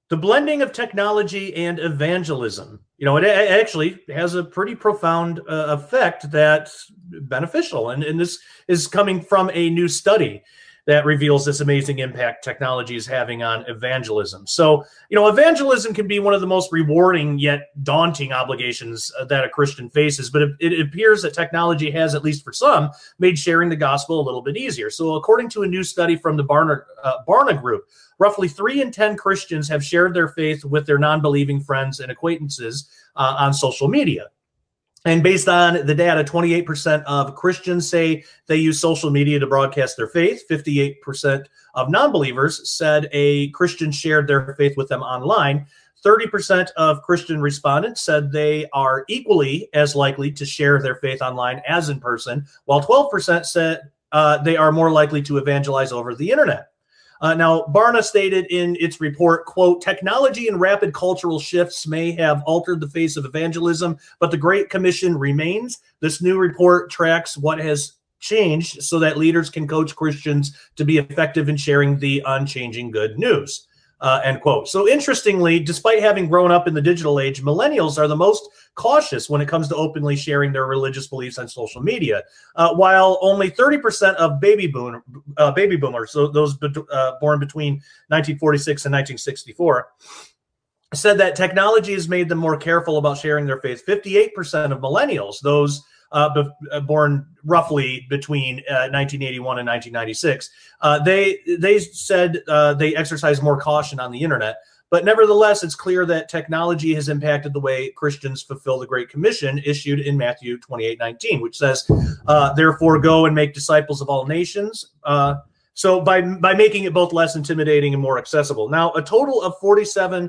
The blending of technology and evangelism. It actually has a pretty profound effect that's beneficial. And this is coming from a new study that reveals this amazing impact technology is having on evangelism. So, evangelism can be one of the most rewarding yet daunting obligations that a Christian faces. But it appears that technology has, at least for some, made sharing the gospel a little bit easier. So, according to a new study from the Barna Group, roughly 3 in 10 Christians have shared their faith with their non-believing friends and acquaintances on social media. And based on the data, 28% of Christians say they use social media to broadcast their faith. 58% of non-believers said a Christian shared their faith with them online. 30% of Christian respondents said they are equally as likely to share their faith online as in person, while 12% said they are more likely to evangelize over the internet. Now, Barna stated in its report, quote, technology and rapid cultural shifts may have altered the face of evangelism, but the Great Commission remains. This new report tracks what has changed so that leaders can coach Christians to be effective in sharing the unchanging good news. End quote. So interestingly, despite having grown up in the digital age, millennials are the most cautious when it comes to openly sharing their religious beliefs on social media, while only 30% of baby boomers, so those born between 1946 and 1964, said that technology has made them more careful about sharing their faith. 58% of millennials, those born roughly between 1981 and 1996, they said they exercise more caution on the internet. But nevertheless, it's clear that technology has impacted the way Christians fulfill the Great Commission issued in Matthew 28:19, which says, therefore, go and make disciples of all nations. So by making it both less intimidating and more accessible. Now, a total of 47%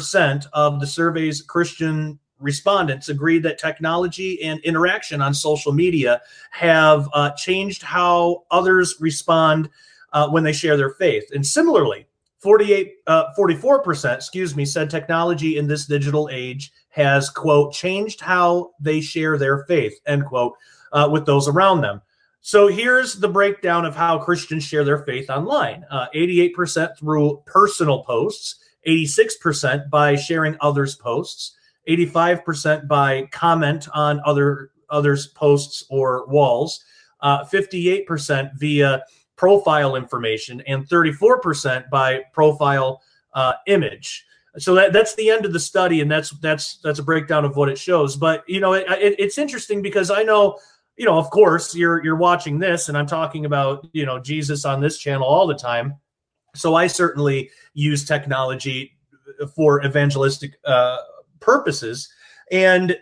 of the survey's Christian respondents agreed that technology and interaction on social media have changed how others respond when they share their faith. And similarly, 44%, said technology in this digital age has, quote, changed how they share their faith, end quote, with those around them. So here's the breakdown of how Christians share their faith online. 88% through personal posts, 86% by sharing others' posts, 85% by comment on others' posts or walls, 58% via profile information, and 34% by profile image. So that's the end of the study, and that's a breakdown of what it shows. But it's interesting because I know, of course, you're watching this, and I'm talking about Jesus on this channel all the time. So I certainly use technology for evangelistic purposes, and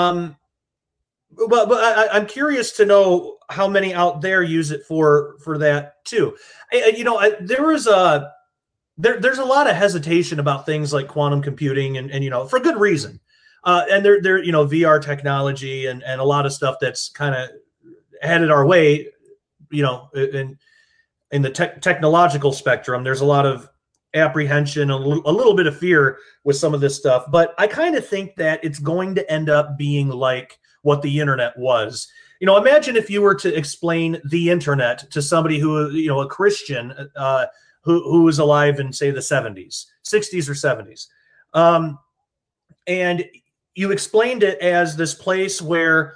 but I'm curious to know how many out there use it for that too. There's a lot of hesitation about things like quantum computing, and for good reason. And there VR technology and a lot of stuff that's kind of headed our way, in the technological spectrum. There's a lot of apprehension, a little bit of fear with some of this stuff, but I kind of think that it's going to end up being like what the internet was. Imagine if you were to explain the internet to somebody who, a Christian who was alive in, say, the 70s, 60s or 70s. And you explained it as this place where,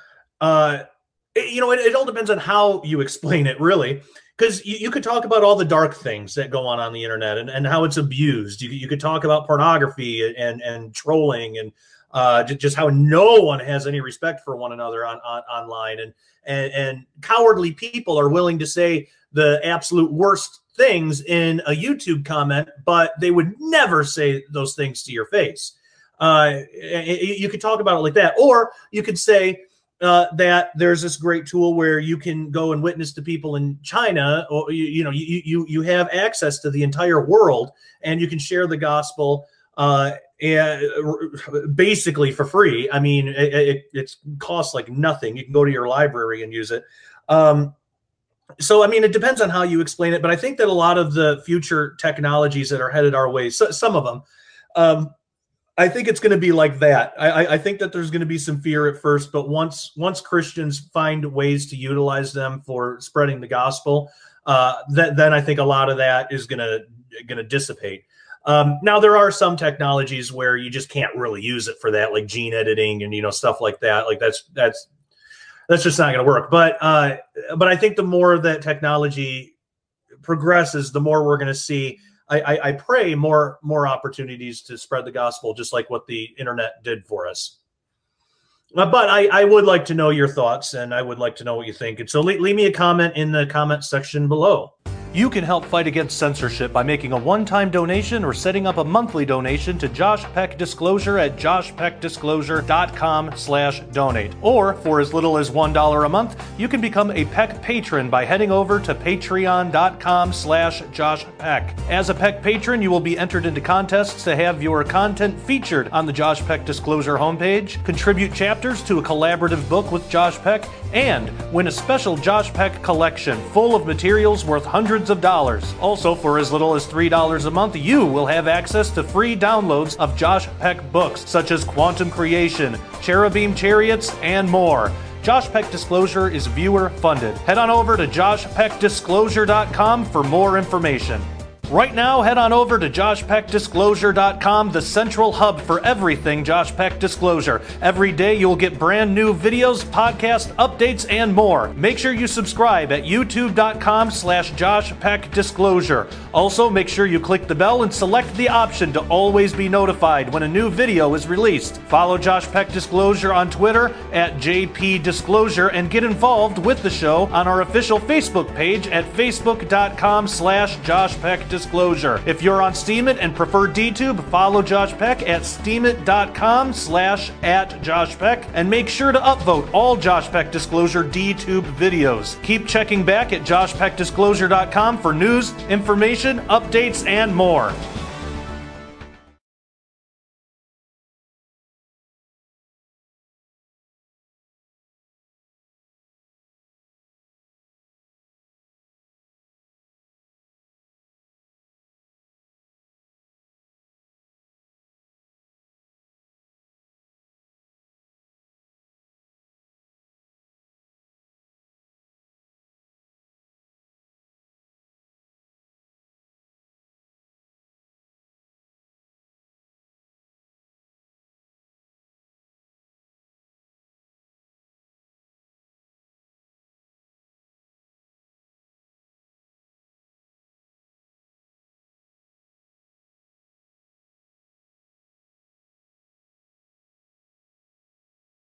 it all depends on how you explain it, really. Because you could talk about all the dark things that go on the internet and how it's abused. You could talk about pornography and trolling and just how no one has any respect for one another online. And cowardly people are willing to say the absolute worst things in a YouTube comment, but they would never say those things to your face. You could talk about it like that. Or you could say, that there's this great tool where you can go and witness to people in China, or you have access to the entire world, and you can share the gospel basically for free. I mean, it costs like nothing. You can go to your library and use it. So I mean, it depends on how you explain it, but I think that a lot of the future technologies that are headed our way, some of them, I think it's going to be like that. I think that there's going to be some fear at first, but once Christians find ways to utilize them for spreading the gospel, then I think a lot of that is going to dissipate. Now there are some technologies where you just can't really use it for that, like gene editing and stuff like that. Like that's just not going to work. But I think the more that technology progresses, the more we're going to see. I pray more opportunities to spread the gospel, just like what the internet did for us. But I would like to know your thoughts, and I would like to know what you think. And so leave me a comment in the comment section below. You can help fight against censorship by making a one-time donation or setting up a monthly donation to Josh Peck Disclosure at joshpeckdisclosure.com/donate. Or, for as little as $1 a month, you can become a Peck patron by heading over to patreon.com/joshpeck. As a Peck patron, you will be entered into contests to have your content featured on the Josh Peck Disclosure homepage, contribute chapters to a collaborative book with Josh Peck, and win a special Josh Peck collection full of materials worth hundreds of dollars. Also, for as little as $3 a month, you will have access to free downloads of Josh Peck books, such as Quantum Creation, Cherubim Chariots, and more. Josh Peck Disclosure is viewer funded. Head on over to joshpeckdisclosure.com for more information. Right now, head on over to joshpeckdisclosure.com, the central hub for everything Josh Peck Disclosure. Every day you'll get brand new videos, podcast updates, and more. Make sure you subscribe at youtube.com/joshpeckdisclosure. Also, make sure you click the bell and select the option to always be notified when a new video is released. Follow Josh Peck Disclosure on Twitter at JPDisclosure and get involved with the show on our official Facebook page at facebook.com/JoshPeckDisclosure. If you're on Steemit and prefer DTube, follow Josh Peck at steemit.com/@JoshPeck and make sure to upvote all Josh Peck Disclosure DTube videos. Keep checking back at joshpeckdisclosure.com for news, information, updates, and more.